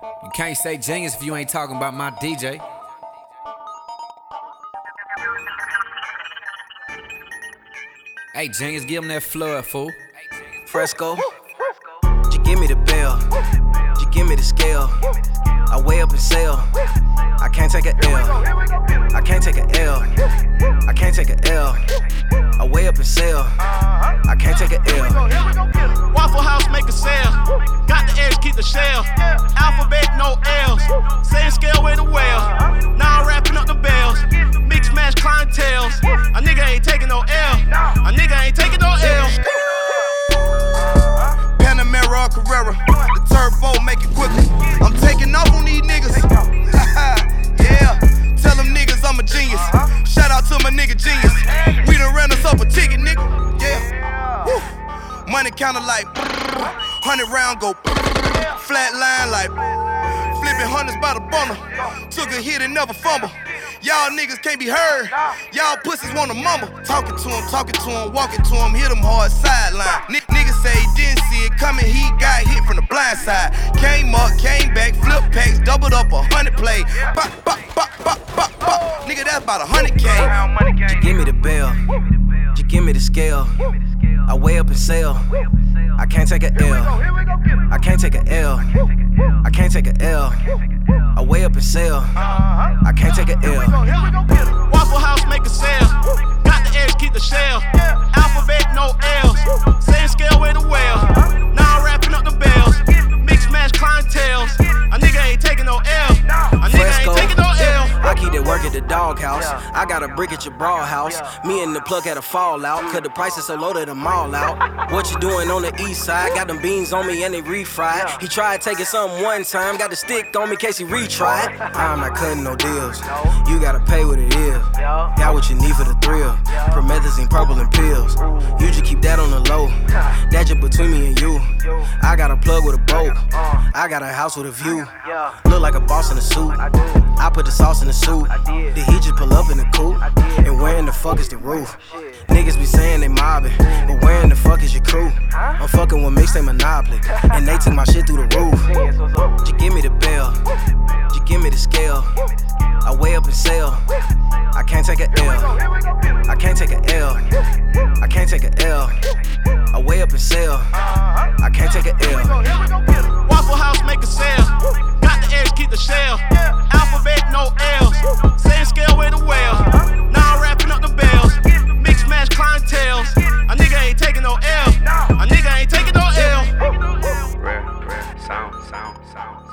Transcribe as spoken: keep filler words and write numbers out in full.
You can't say genius if you ain't talking about my D J. Hey, genius, give him that flood, fool. Fresco, just give me the bell, just give me the scale. I weigh up and sell. I can't take a L. I can't take a L. I can't take a L. I weigh up and sell. I can't take a L. Waffle House make a sale. Got the edge, keep the shell. Alphabet, no L's. Same scale with a whale. Now I'm wrapping up the bells. Mix match clientels. A nigga ain't taking no L. A nigga ain't taking no L. Panamera or Carrera. The turbo make it quicker. I'm taking off on these niggas. Yeah. Tell them niggas I'm a genius. Shout out to my nigga Genius. We done ran us up a ticket, nigga. Yeah. Woo. Money counter like hundred round go flat line like flipping hundreds by the bundle. Took a hit and never fumble. Y'all niggas can't be heard. Y'all pussies wanna mumble. Talking to him, talking to him, walking to him, hit him hard sideline. N- niggas say he didn't see it coming, he got hit from the blind side. Came up, came back, flip packs, doubled up a hundred play. Pop, pop, pop, pop, pop, pop. Nigga, that's about a hundred K. Just give me the bell, just give me the scale. I weigh up and sell. I can't take a L. I can't take a L. I can't take a L. I weigh up and sell. I can't take a L. Waffle House make a sale. Got the edge, keep the shell. Alphabet, no L's. Same scale with a whale. Now I'm wrapping up the bells. Mix match clientels. A nigga ain't taking no L. A nigga ain't taking no L. I keep that work at the doghouse. I got a brick at your bra house. Me and the plug had a fallout. Cause the price is so low that them all out. What you doing on the east side? Got them beans on me and they refried. He tried taking something one time. Got the stick on me in case he retried. I'm not cutting no deals. You gotta pay what it is. Got what you need for the thrill. Promethazine, purple and pills. You just keep that on the low. That just between me and you. I got a plug with a boat. I got a house with a view. Look like a boss in a suit. I put the sauce in the suit. Did he just pull up in the coupe? And where in the fuck is the roof? Niggas be saying they mobbing, but where in the fuck is your crew? I'm fucking with mixtape Monopoly, and they took my shit through the roof. Just give me the bell, just give me the scale. I weigh up and sell. I can't take a L. I can't take a L. I can't take a L. I weigh up and sell. I can't take a L. Waffle House make a sale. Got the edge, keep the shell. Alphabet, no L's. Same scale with a whale. Now I'm wrapping up the bells. Mix match clientels. A nigga ain't taking no L. A nigga ain't taking no L. Rare, rare, sound, sound, sound.